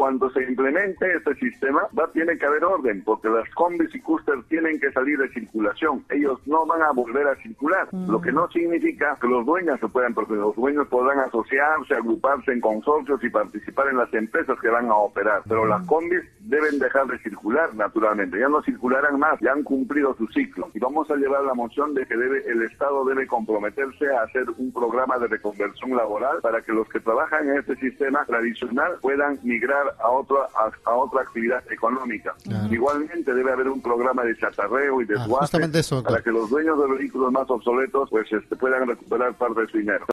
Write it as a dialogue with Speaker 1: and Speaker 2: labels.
Speaker 1: cuando se implemente este sistema tiene que haber orden, porque las combis y cústers tienen que salir de circulación. Ellos no van a volver a circular, lo que no significa que los dueños se puedan, porque los dueños podrán asociarse, agruparse en consorcios y participar en las empresas que van a operar, pero las combis deben dejar de circular naturalmente, ya no circularán más, ya han cumplido su ciclo, y vamos a llevar la moción de que el Estado debe comprometerse a hacer un programa de reconversión laboral para que los que trabajan en este sistema tradicional puedan migrar a otra actividad económica. Claro. Igualmente debe haber un programa de chatarreo y desguace para que los dueños de vehículos más obsoletos puedan recuperar parte de su dinero.